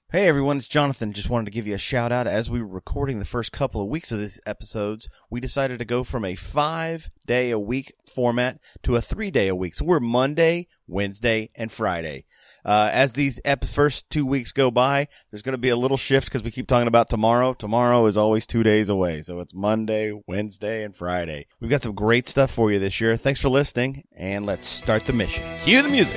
Hey everyone, it's Jonathan. Just wanted to give you a shout out. As we were recording the first couple of weeks of these episodes, we decided to go from a 5-day-a-week format to a 3-day-a-week. So we're Monday, Wednesday, and Friday. As these first 2 weeks go by, there's going to be a little shift because we keep talking about tomorrow. Tomorrow is always 2 days away. So it's Monday, Wednesday, and Friday. We've got some great stuff for you this year. Thanks for listening, and let's start the mission. Cue the music.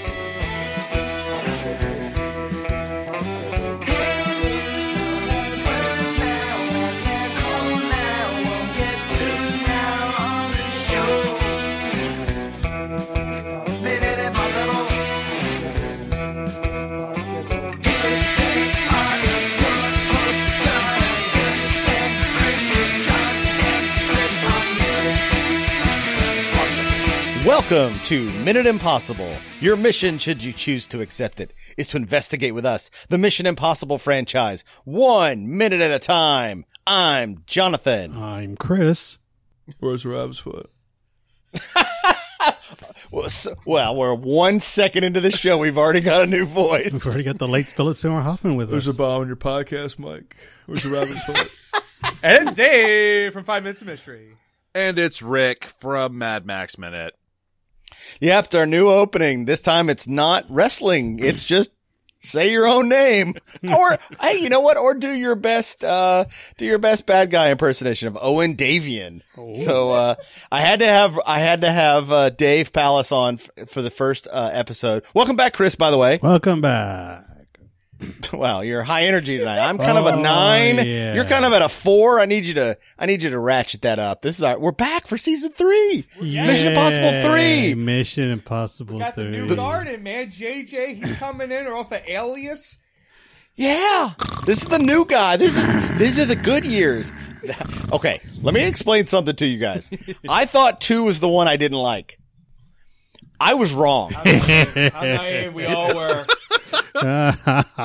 Welcome to Minute Impossible. Your mission, should you choose to accept it, is to investigate with us the Mission Impossible franchise, 1 minute at a time. I'm Jonathan. I'm Chris. Where's Rob's foot? Well, we're 1 second into the show. We've already got a new voice. We've already got the late Philip Seymour Hoffman with us. There's a bomb in your podcast, Mike. Where's Rob's foot? And it's Dave from 5 Minutes of Mystery. And it's Rick from Mad Max Minute. Yep, it's our new opening. This time it's not wrestling. It's just say your own name. Or, hey, you know what? Or do your best bad guy impersonation of Owen Davian. Oh. So, I had to have Dave Pallas on for the first episode. Welcome back, Chris, by the way. Welcome back. Wow, you're high energy tonight. I'm kind of a 9. Yeah. You're kind of at a 4. I need you to ratchet that up. We're back for season 3. Yeah. Mission Impossible 3. Mission Impossible 3. Got the new guard in, man. JJ, he's coming in, or off of Alias. Yeah, this is the new guy. These are the good years. Okay, let me explain something to you guys. I thought 2 was the one I didn't like. I was wrong. We all were. This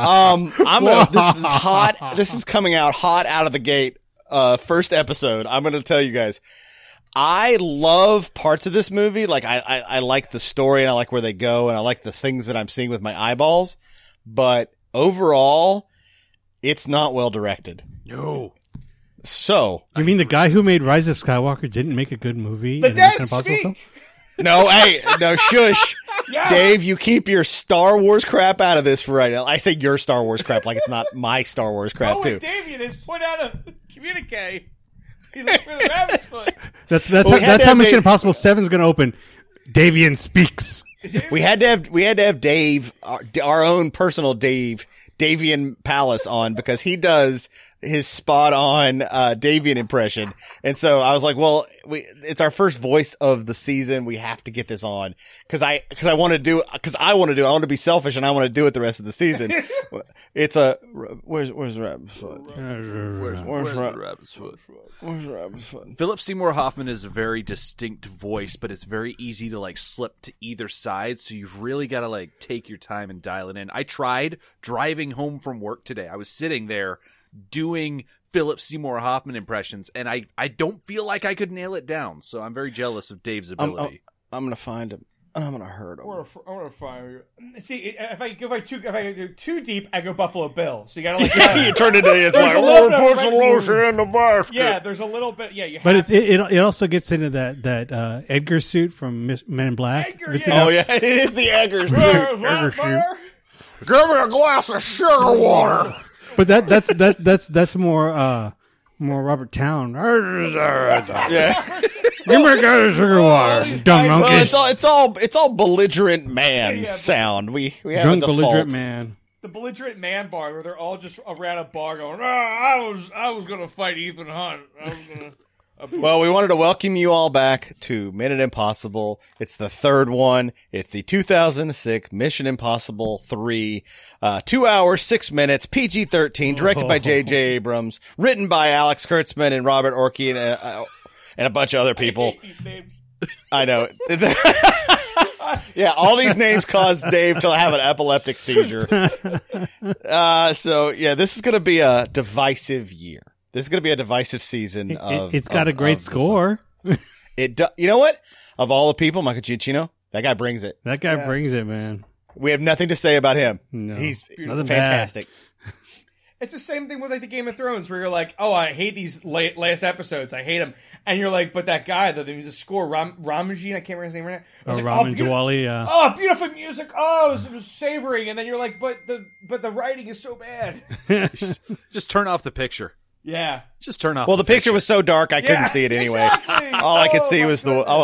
is hot. This is coming out hot out of the gate. First episode. I'm going to tell you guys. I love parts of this movie. Like I like the story and I like where they go and I like the things that I'm seeing with my eyeballs. But overall, it's not well directed. No. So. You mean the guy who made Rise of Skywalker didn't make a good movie? The in dead Mission Impossible speak. film? No, hey, no, shush. Yes. Dave, you keep your Star Wars crap out of this for right now. I say your Star Wars crap like it's not my Star Wars crap, too. Owen Davian has put out a communique. He's like, for the rabbit's foot. That's Well, how Mission Impossible 7 is going to open. Davian speaks. We had to have Dave, our own personal Davian Pallas on because he does his spot on Davian impression. And so I was like, well, it's our first voice of the season. We have to get this on I want to be selfish and I want to do it the rest of the season. It's where's the rabbit's foot? Where's the rabbit's foot? Where's the rabbit's foot? Philip Seymour Hoffman is a very distinct voice, but it's very easy to slip to either side. So you've really got to take your time and dial it in. I tried driving home from work today. I was sitting there doing Philip Seymour Hoffman impressions, and I don't feel like I could nail it down. So I'm very jealous of Dave's ability. I'm going to find him. And I'm going to hurt him. I'm gonna fire you. See, if I go too deep, I go Buffalo Bill. So you gotta You turn it into There's a little bit of put some lotion in the basket. Yeah, there's a little bit. Yeah, you. But it also gets into that Edgar suit from Men in Black. Edgar, It's yeah. Oh yeah, it is the Edgar suit. Edgar suit. Give me a glass of sugar water. But that's more Robert Town. Yeah. Give me a glass of sugar water, dumb guys- monkey. Well, it's all belligerent man sound. We have Drunk a default. belligerent man. The belligerent man bar where they're all just around a bar going, I was gonna fight Ethan Hunt. I was gonna. Well, we wanted to welcome you all back to Minute Impossible. It's the third one. It's the 2006 Mission Impossible 3. 2 hours, 6 minutes, PG-13, directed by J.J. Abrams, written by Alex Kurtzman and Robert Orkey and a bunch of other people. I hate these names. I know. Yeah, all these names caused Dave to have an epileptic seizure. So, yeah, this is going to be a divisive year. This is going to be a divisive season. It's got a great score. You know what? Of all the people, Michael Giacchino, that guy brings it. That guy brings it, man. We have nothing to say about him. No, He's nothing fantastic. It's the same thing with like the Game of Thrones, where you're like, oh, I hate these last episodes, I hate them, and you're like, but that guy, the score, Ramajin, I can't remember his name right now. Raman Djawali. Oh, beautiful music. Oh, it was savoring, and then you're like, but the writing is so bad. Just turn off the picture. Yeah. Just turn off. Well, the picture was so dark I couldn't see it anyway. Exactly. All I could see my was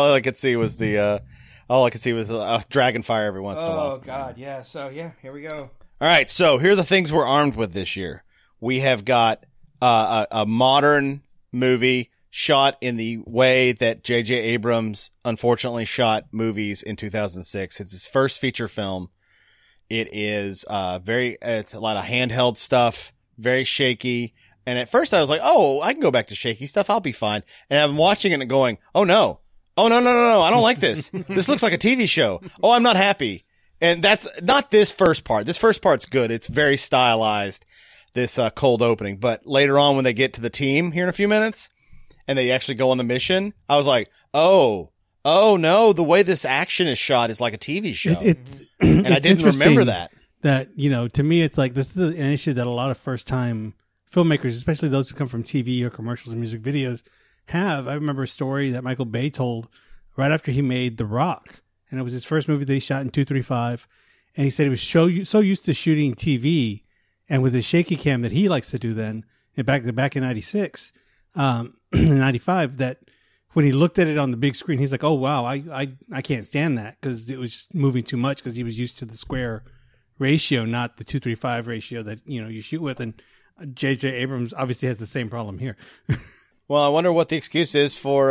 Dragonfire every once in a while. Oh God, yeah. So yeah, here we go. All right, so here are the things we're armed with this year. We have got a modern movie shot in the way that J.J. Abrams unfortunately shot movies in 2006. It's his first feature film. It is it's a lot of handheld stuff, very shaky. And at first I was like, oh, I can go back to shaky stuff. I'll be fine. And I'm watching it and going, oh no. Oh, no. I don't like this. This looks like a TV show. Oh, I'm not happy. And that's not this first part. This first part's good. It's very stylized, this cold opening. But later on, when they get to the team here in a few minutes and they actually go on the mission, I was like, oh no, the way this action is shot is like a TV show. And I didn't remember that. That, to me, it's like this is an issue that a lot of first-time filmmakers, especially those who come from TV or commercials and music videos, have. I remember a story that Michael Bay told right after he made The Rock. And it was his first movie that he shot in 235. And he said he was so used to shooting TV and with his shaky cam that he likes to do then, and back in 96, 95, that when he looked at it on the big screen, he's like, oh, wow, I can't stand that because it was just moving too much because he was used to the square ratio, not the 2:35 ratio that, you shoot with. And J.J. Abrams obviously has the same problem here. Well, I wonder what the excuse is for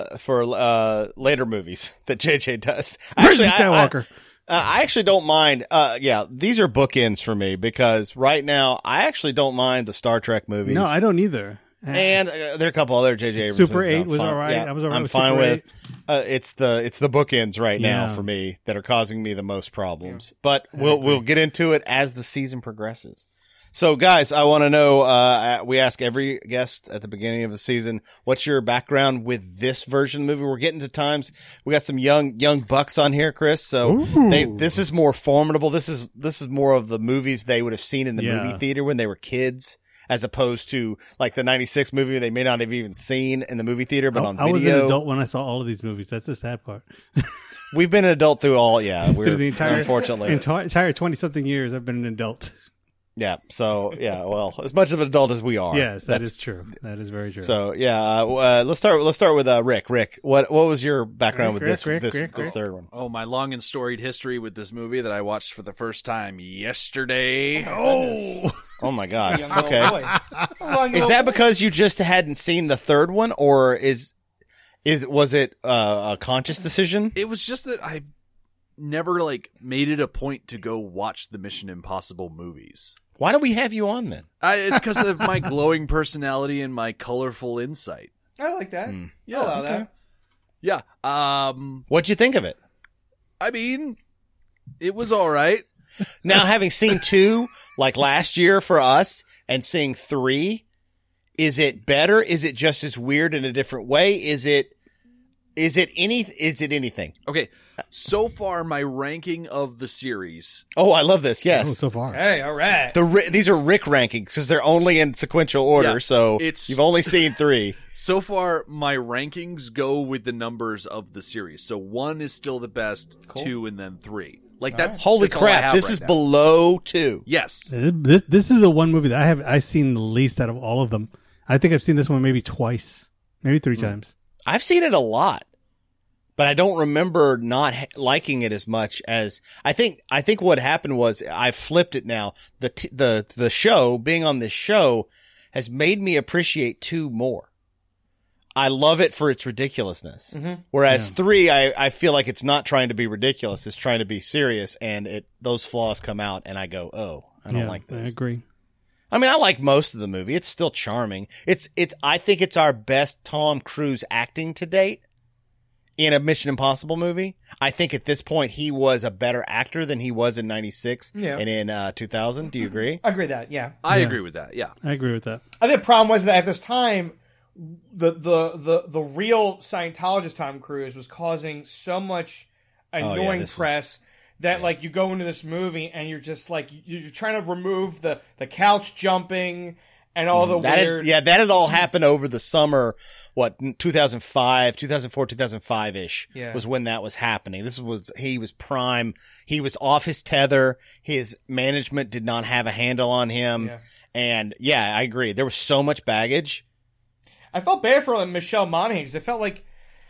later movies that JJ does. Actually, Skywalker. I actually don't mind. These are bookends for me because right now I actually don't mind the Star Trek movies. No, I don't either. And there are a couple other JJ Abrams Super movies 8 was all right. Yeah, I was all right I'm with fine Super with. 8. It's the bookends right now Yeah. for me that are causing me the most problems. But we'll get into it as the season progresses. So, guys, I want to know, we ask every guest at the beginning of the season, what's your background with this version of the movie? We're getting to times. We got some young bucks on here, Chris. So this is more formidable. This is more of the movies they would have seen in the movie theater when they were kids, as opposed to like the 96 movie they may not have even seen in the movie theater, but on video. I was an adult when I saw all of these movies. That's the sad part. We've been an adult through all, Through the entire, unfortunately. entire 20-something years, I've been an adult. Yeah. So well, as much of an adult as we are. Yes, that is true. That is very true. So let's start with Rick. Rick, what was your background with this third one? Oh, my long and storied history with this movie that I watched for the first time yesterday. Oh my God. Young little Okay. boy. Is that because you just hadn't seen the third one, or was it a conscious decision? It was just that I've never made it a point to go watch the Mission Impossible movies. Why do we have you on then? It's because of my glowing personality and my colorful insight. I like that. Yeah, I'll allow that. Yeah. What'd you think of it? I mean, it was all right. Now, having seen 2 like last year for us and seeing 3, is it better? Is it just as weird in a different way? Is it anything? Okay. So far, my ranking of the series. Oh, I love this. Yes. so far. Hey, all right. These are Rick rankings because they're only in sequential order. Yeah, so it's- you've only seen 3. So far, my rankings go with the numbers of the series. So 1 is still the best, 2, and then 3. That's Holy that's all I crap. have This right is now. below 2. Yes. This is the one movie that I've seen the least out of all of them. I think I've seen this one maybe twice, maybe 3 times. I've seen it a lot, but I don't remember not liking it as much as I think what happened was I flipped it now. The show, being on this show, has made me appreciate 2 more. I love it for its ridiculousness. Whereas 3, I feel like it's not trying to be ridiculous. It's trying to be serious, and those flaws come out, and I go, oh, I don't like this. I agree. I mean, I like most of the movie. It's still charming. I think it's our best Tom Cruise acting to date in a Mission Impossible movie. I think at this point he was a better actor than he was in 96 and in 2000. Do you agree? I agree with that. Yeah. I agree with that. Yeah. I agree with that. I think the problem was that at this time, the real Scientologist Tom Cruise was causing so much annoying this press that like you go into this movie and you're just like you're trying to remove the couch jumping and all the weird. That had all happened over the summer. What 2005, 2004, 2005 ish was when that was happening. He was prime. He was off his tether. His management did not have a handle on him. Yeah. And I agree. There was so much baggage. I felt bad for Michelle Monaghan because it felt like,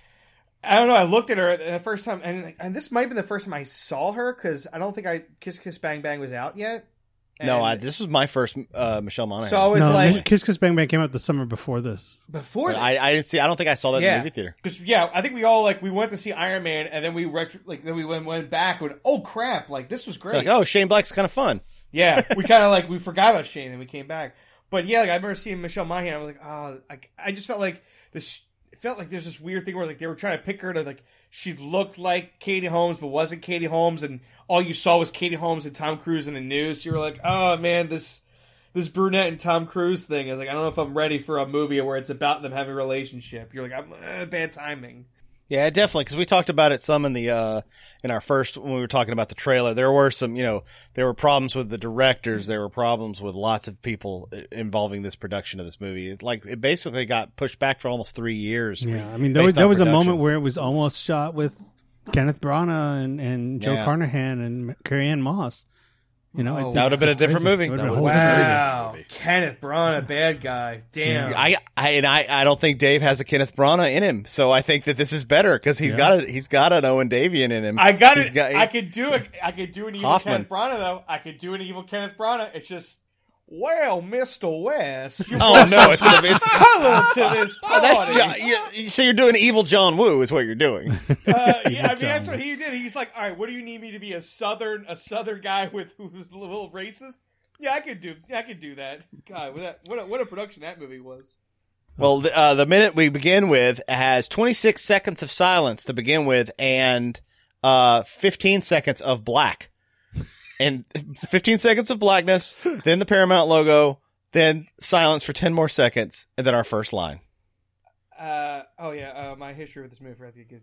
I don't know, I looked at her the first time, and this might have been the first time I saw her because I don't think Kiss Kiss Bang Bang was out yet. And this was my first Michelle Monaghan. So I was like, Kiss Kiss Bang Bang came out the summer before this. Before this? I didn't see. I don't think I saw that in the movie theater. Because I think we all we went to see Iron Man, and then we went back and went, oh crap, this was great. It's like, oh, Shane Black's kind of fun. Yeah, we kind of we forgot about Shane and we came back. But I remember seeing Michelle Monaghan. I was like, oh, I just felt like this. It felt like there's this weird thing where they were trying to pick her to she looked like Katie Holmes but wasn't Katie Holmes, and all you saw was Katie Holmes and Tom Cruise in the news. So you were like, oh man, this brunette and Tom Cruise thing. I was like, I don't know if I'm ready for a movie where it's about them having a relationship. You're like, bad timing. Yeah, definitely, because we talked about it some in our first, when we were talking about the trailer. There were some, there were problems with the directors. There were problems with lots of people involving this production of this movie. It basically got pushed back for almost 3 years. Yeah, I mean, there was a moment where it was almost shot with Kenneth Branagh and Joe Carnahan and Carrie-Anne Moss. That would have been a different movie. Wow, Kenneth Branagh, bad guy. Damn. Yeah, I don't think Dave has a Kenneth Branagh in him, so I think that this is better because he's got an Owen Davian in him. I could do an evil Hoffman. Kenneth Branagh though. I could do an evil Kenneth Branagh. It's just, well, Mr. West, you no, it's gonna be color to this party. So you're doing evil John Woo is what you're doing. That's what he did. He's like, all right, what do you need me to be, a southern guy who's a little racist? Yeah, I could do that. God, what a production that movie was. Well, the minute we begin with has 26 seconds of silence to begin with, and 15 seconds of black. And 15 seconds of blackness, then the Paramount logo, then silence for 10 more seconds, and then our first line. My history with this movie. I think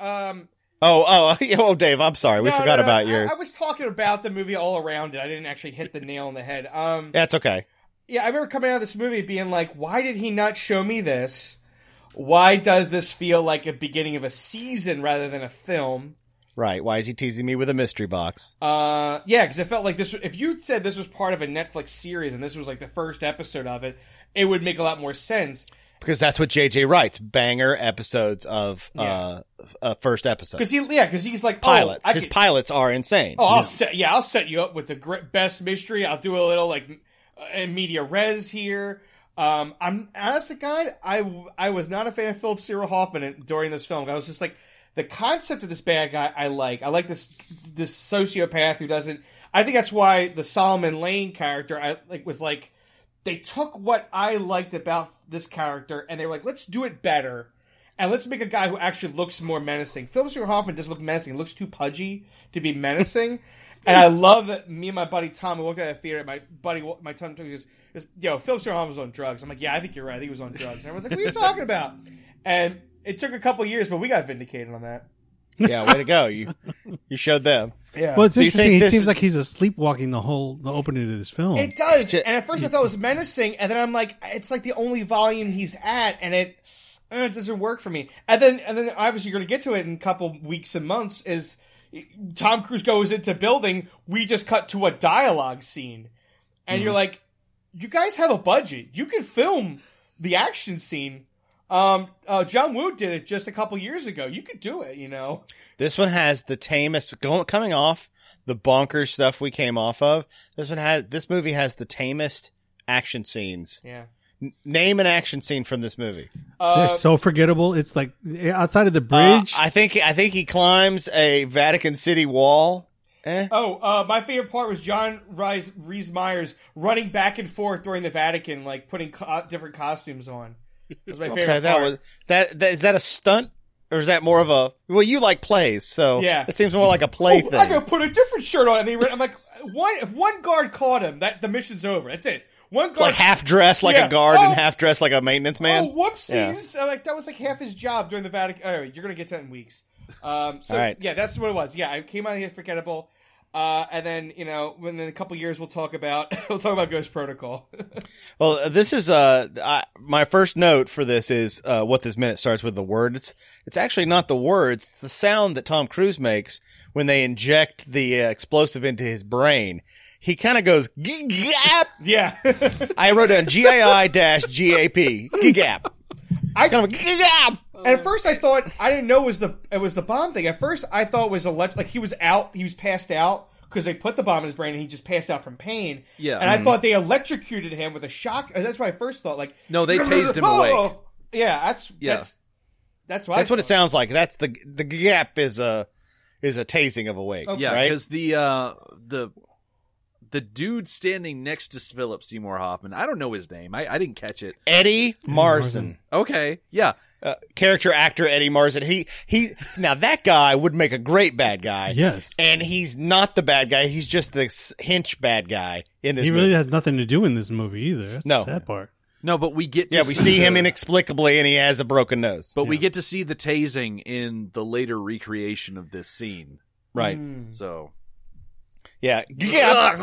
Dave, I'm sorry. We forgot about yours. I was talking about the movie all around it. I didn't actually hit the nail on the head. That's okay. Yeah, I remember coming out of this movie being like, why did he not show me this? Why does this feel like a beginning of a season rather than a film? Right. Why is he teasing me with a mystery box? Because it felt like this. If you said this was part of a Netflix series and this was the first episode of it, it would make a lot more sense. Because that's what JJ writes: banger episodes of first episode. Because he's like pilots. His pilots are insane. Oh, I'll set you up with the best mystery. I'll do a little in media res here. I'm honestly, God, I was not a fan of Philip Seymour Hoffman during this film. I was just like, the concept of this bad guy, I like. I like this sociopath who doesn't. I think that's why the Solomon Lane character was like. They took what I liked about this character and they were like, let's do it better, and let's make a guy who actually looks more menacing. Philip Seymour Hoffman doesn't look menacing; he looks too pudgy to be menacing. And I love that me and my buddy Tom, we walked out of the theater. My Tom goes, "Yo, Philip Seymour Hoffman was on drugs." I'm like, "Yeah, I think you're right. I think he was on drugs." And everyone's like, "What are you talking about?" And it took a couple years, but we got vindicated on that. Yeah, way to go! You showed them. Yeah. Well, it's interesting. It seems like he's sleepwalking the opening of this film. It does. And at first I thought it was menacing, and then I'm like, it's like the only volume he's at, and it doesn't work for me. And then obviously you're going to get to it in a couple weeks and months. Is Tom Cruise goes into building, we just cut to a dialogue scene, and you're like, you guys have a budget. You can film the action scene. John Woo did it just a couple years ago. You could do it, This one has the tamest coming off the bonkers stuff we came off of. This movie has the tamest action scenes. Yeah. Name an action scene from this movie. They're so forgettable. It's like outside of the bridge. I think he climbs a Vatican City wall. My favorite part was John Rhys Meyers running back and forth during the Vatican, putting different costumes on. That's my favorite part. Is that a stunt, or is that more of a? Well, you like plays, so yeah, it seems more like a play thing. I gotta put a different shirt on, and I'm like, if one guard caught him, the mission's over. That's it. One guard, half dressed like a guard and half dressed like a maintenance man. Oh, whoopsies! Yeah. That was half his job during the Vatican. All right, you're gonna get 10 weeks. All right. Yeah, that's what it was. Yeah, I came out of here forgettable. And then, within a couple years, we'll talk about Ghost Protocol. Well, this is my first note for this is what this minute starts with the word. It's actually not the words; it's the sound that Tom Cruise makes when they inject the explosive into his brain. He kind of goes gap. Yeah, I wrote down GII-GAP gap. It's kind of a gap. And at first, I thought I didn't know it was the bomb thing. At first, I thought it was like he was passed out because they put the bomb in his brain and he just passed out from pain. Yeah. and I thought they electrocuted him with a shock. That's what I first thought. Like, No, they tased him awake. Yeah, that's what it sounds like. That's the gap is a tasing of awake. Okay. Yeah, right? because the dude standing next to Philip Seymour Hoffman, I don't know his name. I didn't catch it. Eddie Marsan. Okay, yeah. Character actor Eddie Marsan. He now that guy would make a great bad guy. Yes. And he's not the bad guy. He's just the hinch bad guy in this He movie. really has nothing to do in this movie either. That's No. the sad part. No, but we get to Yeah, we see him the- inexplicably and he has a broken nose. But we get to see the tasing in the later recreation of this scene. Right. So Yeah. Gap.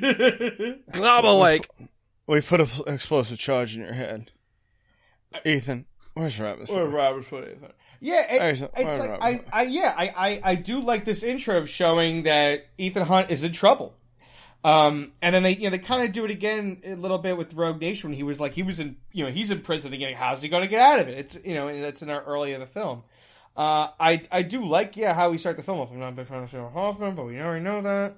I'm awake. We put an explosive charge in your head. Ethan, where's Rabbit's Or foot? Robert's foot, Ethan. Yeah, Hey, so- it's right, like right. I do like this intro of showing that Ethan Hunt is in trouble. And then they kind of do it again a little bit with Rogue Nation when he was he's in prison again. How's he going to get out of it? It's that's in our early of the film. I do like how we start the film off. I'm not a big fan of Sarah Hoffman, but we already know that.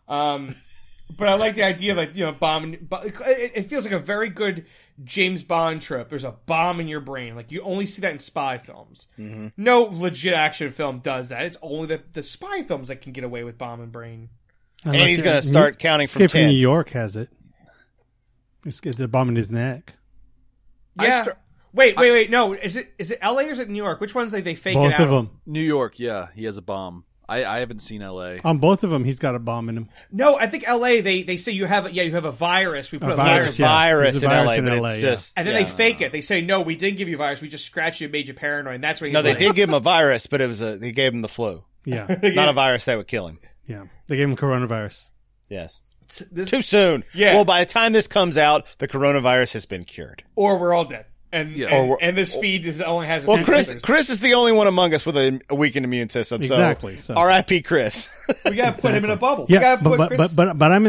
But I like the idea of bombing. It feels like a very good James Bond trope. There's a bomb in your brain. Like you only see that in spy films. Mm-hmm. No legit action film does that. It's only the spy films that can get away with bomb and brain. And he's going to start counting from Escape from 10. New York has it. It's a bomb in his neck. Yeah. Wait. No, is it L.A. or is it New York? Which ones they fake it Both out? of them. New York, yeah, he has a bomb. I haven't seen L.A. On both of them, he's got a bomb in him. No, I think L.A. They say you have a virus. We put a virus, virus. There's a virus There's a in virus LA, in but LA, it's yeah. just. And then yeah. they fake it. They say, no, we didn't give you a virus. We just scratched you and made you paranoid. And that's what he's No, they like. did give him a virus, but they gave him the flu. Yeah. Not a virus that would kill him. Yeah. They gave him coronavirus. Yes. This- Too soon. Yeah. Well, by the time this comes out, the coronavirus has been cured. Or we're all dead. And Yeah. and this feed only has. Well, a few Chris filters. Chris is the only one among us with a weakened immune system. Exactly, So, so- R.I.P. Chris. We gotta put him in a bubble. We Yeah, gotta put Chris. but I'm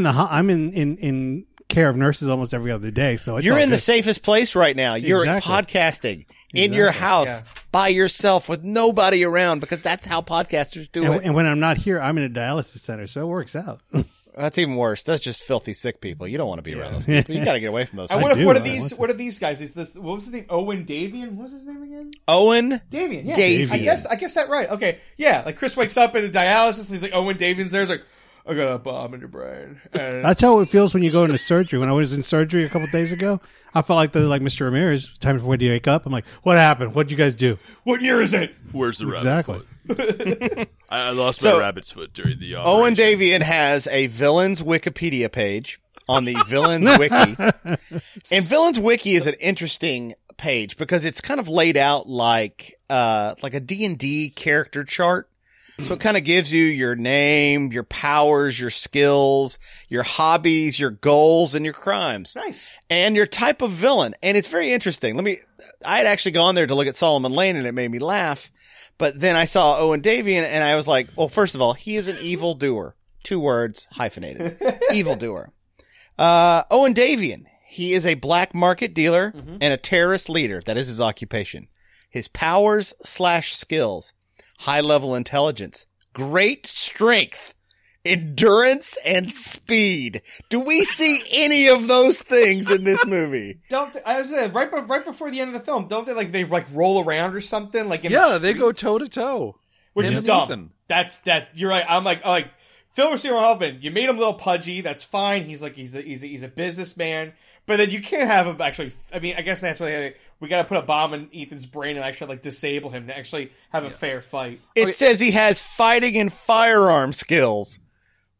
in care of nurses almost every other day, so it's You're all in the good. safest place right now. You're Exactly. podcasting in your house Yeah. by yourself with nobody around because that's how podcasters do it. And when I'm not here, I'm in a dialysis center, so it works out. That's even worse. That's just filthy sick people. You don't want to be around those people. You got to get away from those I people. wonder do. what are I want to. what are these guys? Is this what was his name? Owen Davian? What was his name again? Owen Davian. Yeah. Davian. I guess that right. Okay. Yeah. Like Chris wakes up in a dialysis. He's like Owen Davian's there. He's like, I got a bomb in your brain. And That's how it feels when you go into surgery. When I was in surgery a couple days ago, I felt like Mr. Ramirez. Time for when you wake up, I'm like, "What happened? What'd you guys do?" what year is it? Where's the rabbit Exactly. foot? I lost So, my rabbit's foot during the operation. Owen Davian has a villains Wikipedia page on the villains wiki. And villains wiki is an interesting page because it's kind of laid out like a D&D character chart. So it kind of gives you your name, your powers, your skills, your hobbies, your goals, and your crimes. Nice. And your type of villain. And it's very interesting. I had actually gone there to look at Solomon Lane and it made me laugh. But then I saw Owen Davian and I was like, well, first of all, he is an evildoer. 2 words, hyphenated. Evildoer. Owen Davian, he is a black market dealer and a terrorist leader. That is his occupation. His powers/skills. High level intelligence. Great strength. Endurance and speed. Do we see any of those things in this movie? I was right before the end of the film. Don't they roll around or something? Like in Yeah, the they go streets? toe to toe. Which Him is and dumb. Ethan. That's you're right. I'm like Phil Seymour Hoffman. You made him a little pudgy. That's fine. He's a businessman. But then you can't have him actually. I mean, I guess that's why we got to put a bomb in Ethan's brain and actually disable him to actually have a fair fight. It says he has fighting and firearm skills.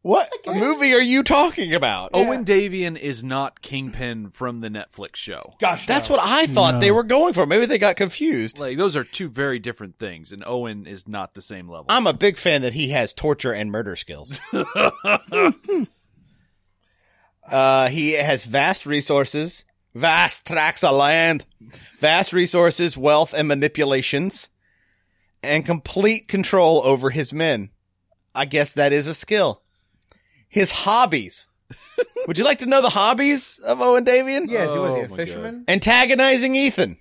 What movie are you talking about? Owen Davian is not Kingpin from the Netflix show. Gosh, That's no. what I thought they were going for. Maybe they got confused. Like, those are two very different things, and Owen is not the same level. I'm a big fan that he has torture and murder skills. He has vast resources, vast tracts of land, vast resources, wealth, and manipulations, and complete control over his men. I guess that is a skill. His hobbies. Would you like to know the hobbies of Owen Davian? Yeah, is he, was he Oh a my fisherman? Antagonizing Ethan.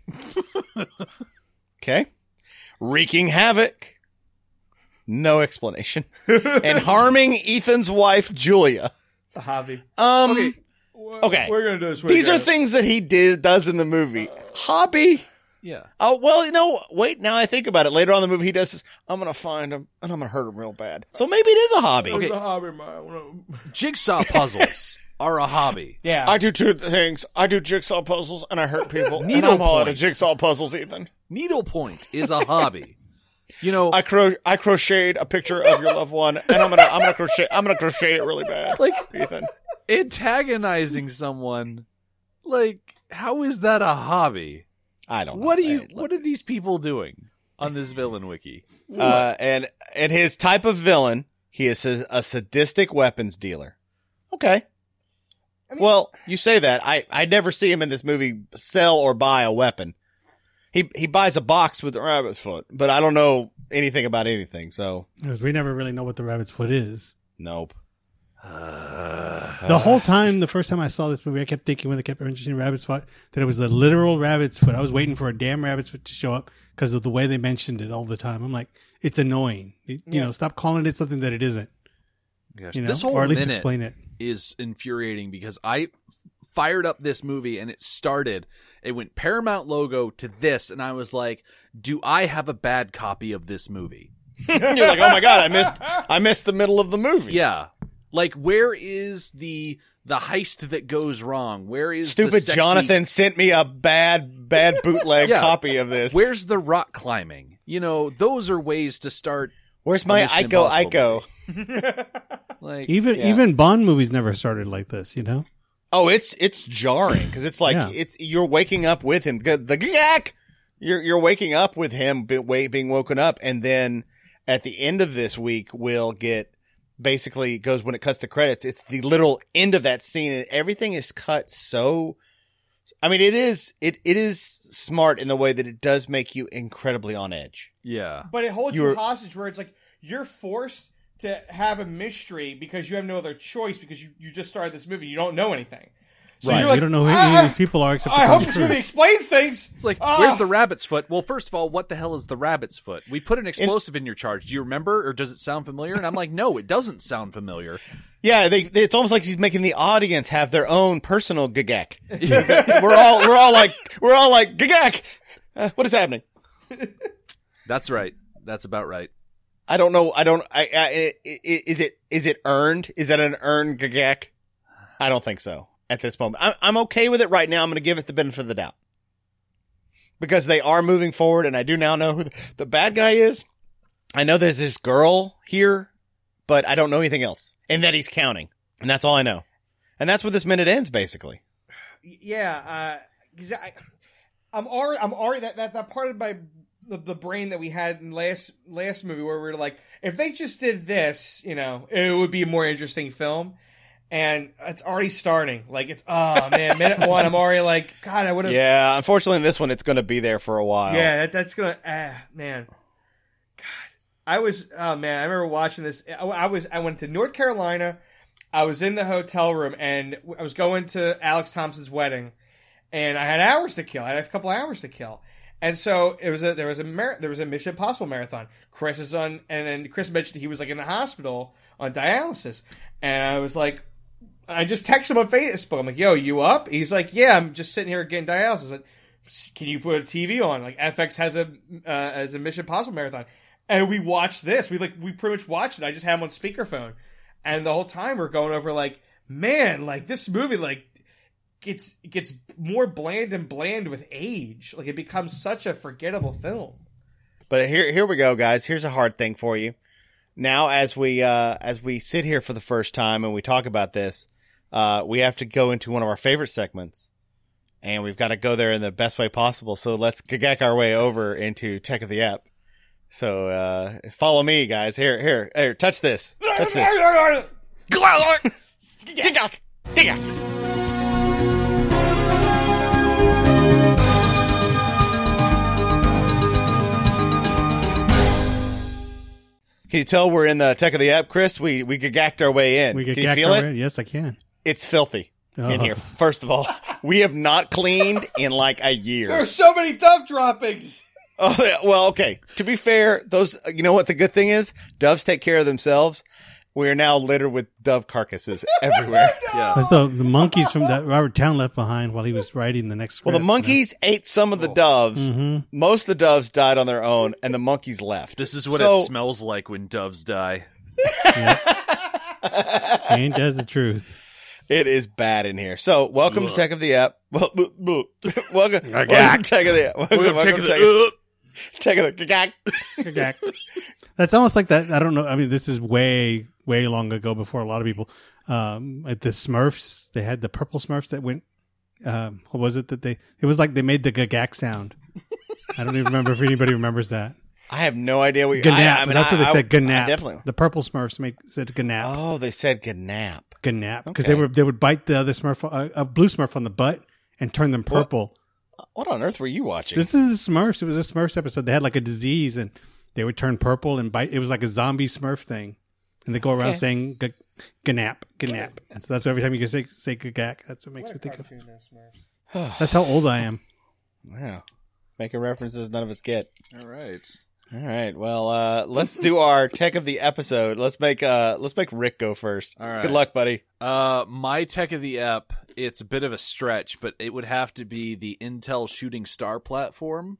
Okay. Wreaking havoc. No explanation. And harming Ethan's wife, Julia. It's a hobby. Okay. We're gonna do this. These are things that he does in the movie. Hobby. Yeah. Oh, well, wait, now I think about it. Later on in the movie, he does this. I'm going to find him, and I'm going to hurt him real bad. So maybe it is a hobby. Okay. It's a hobby, man. Jigsaw puzzles are a hobby. Yeah. I do two things. I do jigsaw puzzles, and I hurt people. and Needle I'm all out of point. jigsaw puzzles, Ethan. Needlepoint is a hobby. You know, I crocheted a picture of your loved one, and I'm gonna crochet it really bad, like, Ethan. antagonizing someone, like, how is that a hobby? I don't know. What are these people doing on this villain wiki? And his type of villain, he is a sadistic weapons dealer. Okay. Well, you say that. I never see him in this movie sell or buy a weapon. He buys a box with a rabbit's foot, but I don't know anything about anything, so. Because we never really know what the rabbit's foot is. Nope. The whole time, the first time I saw this movie, I kept thinking when they kept mentioning rabbit's foot that it was a literal rabbit's foot. I was waiting for a damn rabbit's foot to show up because of the way they mentioned it all the time. I'm like, it's annoying. You know, stop calling it something that it isn't. Gosh, You know, this whole or at least minute explain it. is infuriating because I fired up this movie and it went Paramount logo to this, and I was like, do I have a bad copy of this movie? You're like, oh my god, I missed the middle of the movie. Yeah. Like, where is the heist that goes wrong? Where is Stupid the sexy... Jonathan sent me a bad bootleg Yeah. copy of this. Where's the rock climbing? You know, those are ways to start. Where's my Mission Ico? Like, Even Bond movies never started like this, you know? Oh, it's jarring because it's like Yeah. you're waking up with him. The yak, you're waking up with him being woken up, and then at the end of this week, we'll get basically goes when it cuts to credits. It's the literal end of that scene, and everything is cut so. I mean, it is smart in the way that it does make you incredibly on edge. yeah. But it holds You're- you hostage where it's like you're forced to have a mystery because you have no other choice because you just started this movie. You don't know anything. So Right. you're like, You don't know who any of these people are except for I Tom hope this movie Cruise. explains things. It's like, Ah. where's the rabbit's foot? Well, first of all, what the hell is the rabbit's foot? We put an explosive in your charge. Do you remember, or does it sound familiar? And I'm like, no, it doesn't sound familiar. Yeah, it's almost like he's making the audience have their own personal gagak. we're all like gagak. What is happening? That's right. That's about right. I don't know. Is it earned? Is that an earned gagak? I don't think so at this moment. I'm okay with it right now. I'm going to give it the benefit of the doubt because they are moving forward, and I do now know who the bad guy is. I know there's this girl here, but I don't know anything else, and that he's counting, and that's all I know. And that's where this minute ends, basically. Yeah, 'cause I'm already that part of my the brain that we had in last movie where we were like, if they just did this, you know, it would be a more interesting film. And it's already starting. Like it's man, minute one, I'm already like, God, I would have. Yeah, unfortunately, in this one, it's going to be there for a while. Yeah, that's gonna man. God, I remember watching this. I went to North Carolina. I was in the hotel room and I was going to Alex Thompson's wedding, and I had hours to kill. I had a couple hours to kill, and so there was a Mission Impossible marathon. Chris is on, and then Chris mentioned he was like in the hospital on dialysis, and I was like, I just texted him on Facebook. I'm like, "Yo, you up?" He's like, "Yeah, I'm just sitting here getting dialysis." But can you put a TV on? Like FX has a Mission Impossible marathon, and we watched this. We pretty much watched it. I just had him on speakerphone. And the whole time we're going over like, man, like this movie, like it gets more bland and bland with age. Like it becomes such a forgettable film. But here we go, guys. Here's a hard thing for you. now as we sit here for the first time and we talk about this, we have to go into one of our favorite segments, and we've got to go there in the best way possible. So let's gagak our way over into Tech of the Ep. So follow me, guys. Here, touch this. Touch this. Gagak. Can you tell we're in the Tech of the Ep, Chris? We gagacked our way in. Can you feel it? Yes, I can. It's filthy in here. First of all, we have not cleaned in like a year. There's so many dove droppings. Oh, yeah, well, okay. To be fair, those, you know what the good thing is? Doves take care of themselves. We're now littered with dove carcasses everywhere. Yeah. That's the monkeys from that Robert Town left behind while he was writing the next script. Well, the monkeys ate some of the doves. Mm-hmm. Most of the doves died on their own, and the monkeys left. This is what it smells like when doves die. Ain't that the truth? It is bad in here. So, welcome to Tech of the Ep. welcome to Tech of the Ep. Tech of the That's almost like that. I don't know. I mean, this is way long ago before a lot of people. At the Smurfs, they had the purple Smurfs that went. What was it that they? It was like they made the gagak sound. I don't even remember if anybody remembers that. I have no idea what you're Ganap. That's what they said. Ganap. Definitely. The purple Smurfs said ganap. Oh, they said ganap. Ganap because Okay. they would bite the other Smurf, a blue Smurf on the butt and turn them purple. What on earth were you watching? This is the Smurfs. It was a Smurfs episode. They had like a disease and they would turn purple and bite. It was like a zombie Smurf thing, and they go around saying ganap. And so that's what every time you can say gagak, that's what makes me think of. That's how old I am. Wow. Making references none of us get. All right. All right. Well, let's do our Tech of the episode. Let's make Rick go first. All right. Good luck, buddy. My Tech of the Ep, it's a bit of a stretch, but it would have to be the Intel Shooting Star platform.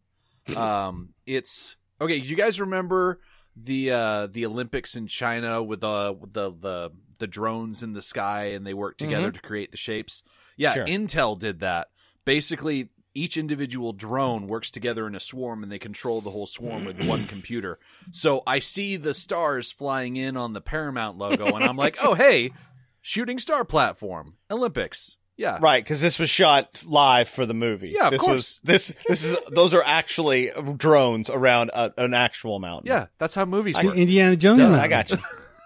It's okay. You guys remember the Olympics in China with the drones in the sky and they worked together to create the shapes? Yeah, Sure. Intel did that. Basically, each individual drone works together in a swarm and they control the whole swarm with one computer. So I see the stars flying in on the Paramount logo and I'm like, oh, hey, Shooting Star platform, Olympics. Yeah. Right, because this was shot live for the movie. Yeah, of this course. Those are actually drones around an actual mountain. Yeah, that's how movies work. Indiana Jones. Yes, I got you.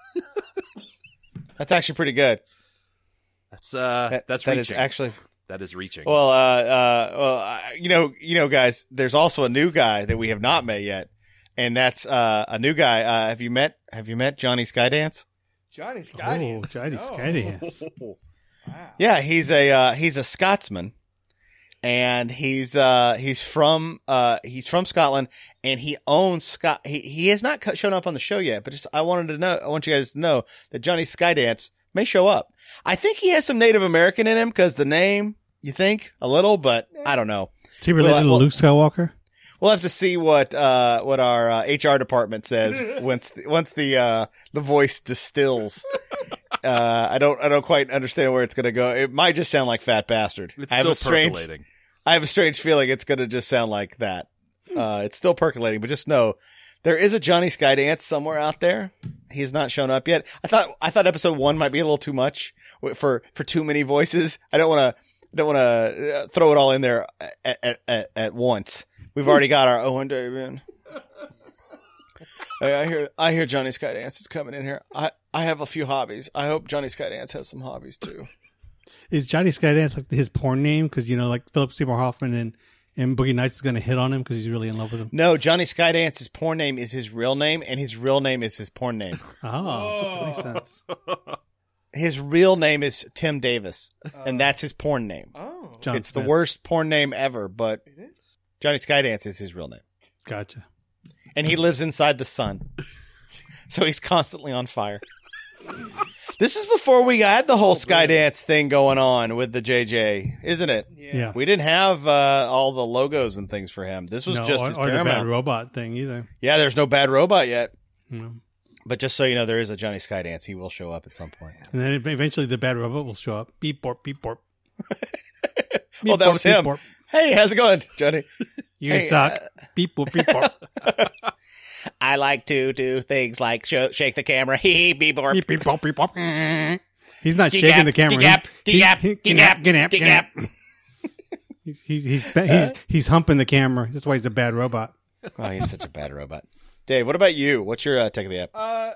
That's actually pretty good. That's That reaching. is actually. That is reaching. Well, you guys, there's also a new guy that we have not met yet, and that's a new guy. Have you met Johnny Skydance? Johnny Skydance. Oh, Johnny Skydance. Wow. Yeah, he's a Scotsman, and he's from Scotland, and he owns Scott. He has not shown up on the show yet, but I want you guys to know that Johnny Skydance may show up. I think he has some Native American in him because the name, you think a little, but I don't know. Is he related to Luke Skywalker? We'll have to see what our HR department says once the voice distills. I don't quite understand where it's going to go. It might just sound like Fat Bastard. It's still percolating. I have a strange feeling it's going to just sound like that. It's still percolating, but just know there is a Johnny Skydance somewhere out there. He's not shown up yet. I thought episode 1 might be a little too much for too many voices. I don't want to throw it all in there at once. We've already got our Owen David. Hey, I hear Johnny Skydance is coming in here. I have a few hobbies. I hope Johnny Skydance has some hobbies too. Is Johnny Skydance like his porn name? Because like Philip Seymour Hoffman and Boogie Nights is going to hit on him because he's really in love with him. No, Johnny Skydance's porn name is his real name, and his real name is his porn name. Oh, that makes sense. His real name is Tim Davis, and that's his porn name. Oh. John It's Smith. the worst porn name ever, but It is? Johnny Skydance is his real name. Gotcha. And he lives inside the sun. So he's constantly on fire. This is before we had the whole Skydance thing going on with the JJ, isn't it? Yeah. We didn't have all the logos and things for him. This was just his or the Paramount. Bad Robot thing either. Yeah, there's no Bad Robot yet. No. But just so you know, there is a Johnny Skydance. He will show up at some point. And then eventually the Bad Robot will show up. Beep borp, beep borp. Oh, that was him. Borp. Hey, how's it going, Johnny? You Hey, suck. Beep borp, beep borp. I like to do things like shake the camera. Hee beep borp. Beep, beep, bop, beep, bop. He's not shaking the camera. Gap. He's humping the camera. That's why he's a bad robot. Oh, he's such a bad robot. Dave, what about you? What's your take of the app?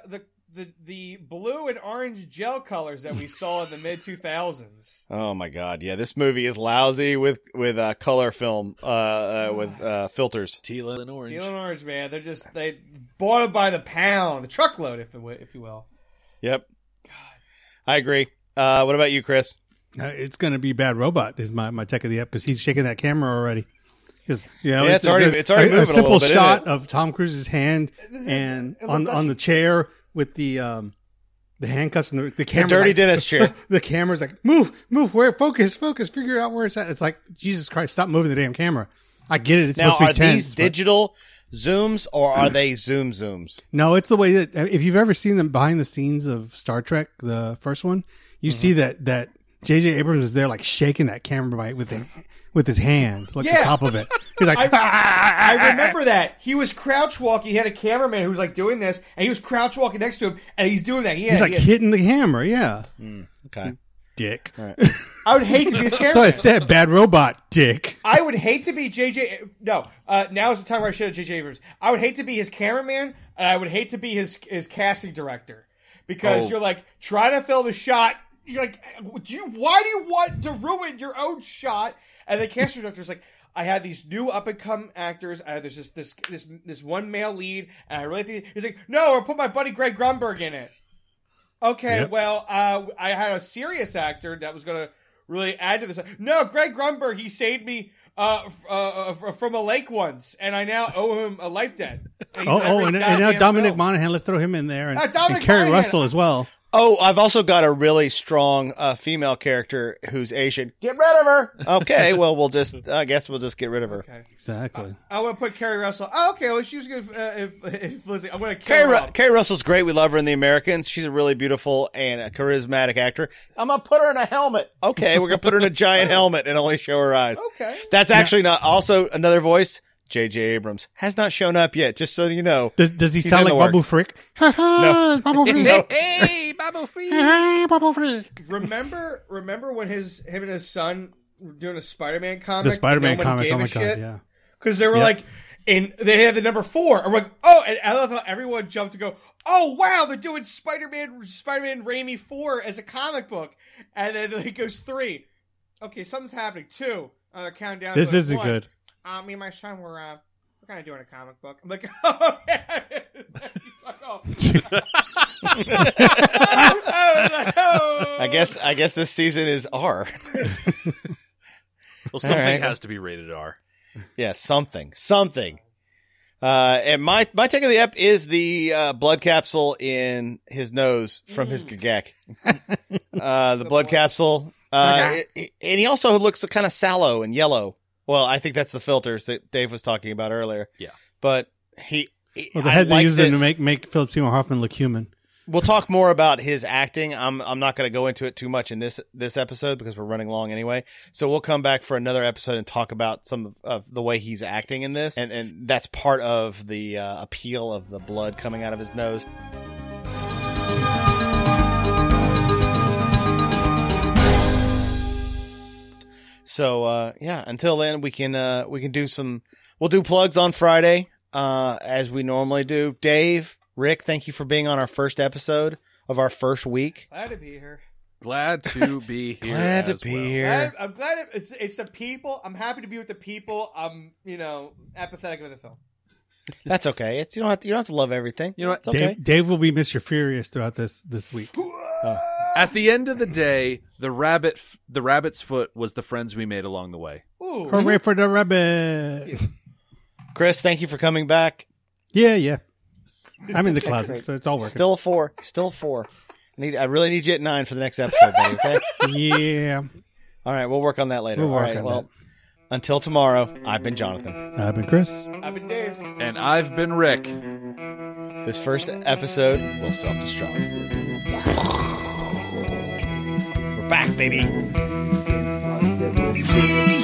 The blue and orange gel colors that we saw in the mid 2000s. Oh my God! Yeah, this movie is lousy with color film with filters. Teal and orange. Teal and orange, man. They bought it by the pound, the truckload, if you will. Yep. God, I agree. What about you, Chris? It's going to be bad robot. Is my tech of the app because he's shaking that camera already. Because it's already moving a simple a little bit, shot of Tom Cruise's hand and on the chair with the handcuffs and the camera. The dirty dentist chair. The camera's like, move, where, focus, figure out where it's at. It's like, Jesus Christ, stop moving the damn camera. I get it. It's now, supposed to be are tense, these digital zooms or are they zooms? No, it's the way that if you've ever seen them behind the scenes of Star Trek, the first one, you see that J.J. Abrams is there like shaking that camera with his hand, like the top of it. He's like, I remember that. He was crouch walking. He had a cameraman who was like doing this, and he was crouch walking next to him, and he's doing that. He's like hitting the camera, yeah. Okay. Dick. Right. I would hate to be his cameraman. So I said, bad robot, dick. I would hate to be JJ. No, now is the time where I should have JJ Abrams. I would hate to be his cameraman, and I would hate to be his casting director because you're like trying to film a shot. You're like, why do you want to ruin your own shot? And the casting director's like, I had these new up and coming actors. There's just this one male lead, and I really think he's like, no, or put my buddy Greg Grunberg in it. Okay, well, I had a serious actor that was going to really add to this. No, Greg Grunberg, he saved me from a lake once, and I now owe him a life debt. And now Dominic Monaghan, let's throw him in there, and Kerry Russell as well. Oh, I've also got a really strong female character who's Asian. Get rid of her. Okay, well, I guess we'll just get rid of her. Okay. Exactly. I want to put Kerry Russell. Oh, okay, well, she was good. If Lizzie, I'm going to kill her. Kerry Russell's great. We love her in The Americans. She's a really beautiful and a charismatic actor. I'm going to put her in a helmet. Okay, we're going to put her in a giant helmet and only show her eyes. Okay. That's actually not also another voice. J.J. Abrams has not shown up yet, just so you know. Does he sound like Babu Frick? No. Babu Frick. No. Hey, Babu Frick. Hey, Babu Frick. Remember when him and his son were doing a Spider-Man comic? The Spider-Man no one comic, gave oh my a God, shit? yeah. Because they were like, they had the number 4. I'm like, oh, and I thought everyone jumped to go, oh, wow, they're doing Spider-Man Raimi 4 as a comic book. And then it goes 3. Okay, something's happening. 2. Countdown. This isn't good. Me and my son were kind of doing a comic book. I'm like, oh, I guess this season is R. Well, something has to be rated R. Yeah, something. And my take of the ep is the blood capsule in his nose from his gagak. The blood capsule. And he also looks kind of sallow and yellow. Well, I think that's the filters that Dave was talking about earlier. Yeah. But they had to use them to make Philip Seymour Hoffman look human. We'll talk more about his acting. I'm not going to go into it too much in this episode because we're running long anyway. So we'll come back for another episode and talk about some of the way he's acting in this. And that's part of the appeal of the blood coming out of his nose. So, until then we can we'll do plugs on Friday, as we normally do. Dave, Rick, thank you for being on our first episode of our first week. Glad to be here. Glad to be here. Glad to be here. I'm glad it's the people. I'm happy to be with the people. I'm, apathetic with the film. That's okay. You don't have to love everything. You know what? It's okay. Dave will be Mr. Furious throughout this week. At the end of the day, the rabbit's foot was the friends we made along the way. Ooh. Hooray for the rabbit. Chris, thank you for coming back. Yeah. I'm in the closet, so it's all working. Still a 4. I really need you at 9 for the next episode, buddy, okay? Yeah. All right, we'll work on that later. We'll all work right, on well, that. Until tomorrow, I've been Jonathan. I've been Chris. I've been Dave. And I've been Rick. This first episode will self-destruct. We're back, baby. See